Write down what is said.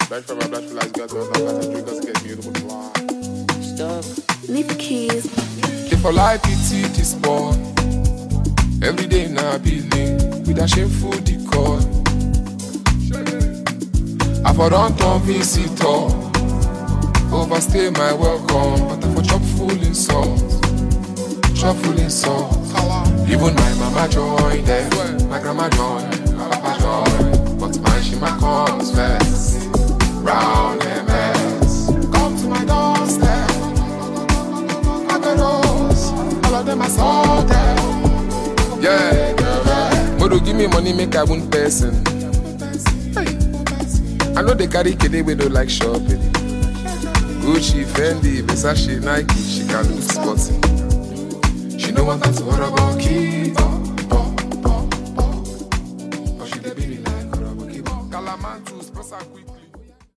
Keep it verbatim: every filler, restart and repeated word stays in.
Black for my black for lights, girls, girls, girls, and drinkers get beautiful fly. Stop. Leave keys. If I like pity this boy, every day now be late with a shameful decor. I for don't turn visitor, overstay my welcome, but I for chop full insult, chop full insult. Even my mama join them, my grandma join, my papa join, but my shima comes first. Round M S, come to my doorstep. I got those, all of them I saw them. Yeah, yeah. Modo give me money, make I one person. Hey. I know they carry kid we don't like shopping. Gucci, Fendi, Versace, Nike, she can look sporty. She don't want that to worry about key. Oh, oh, oh, oh. But she dey be like Kalamantus, press her quickly.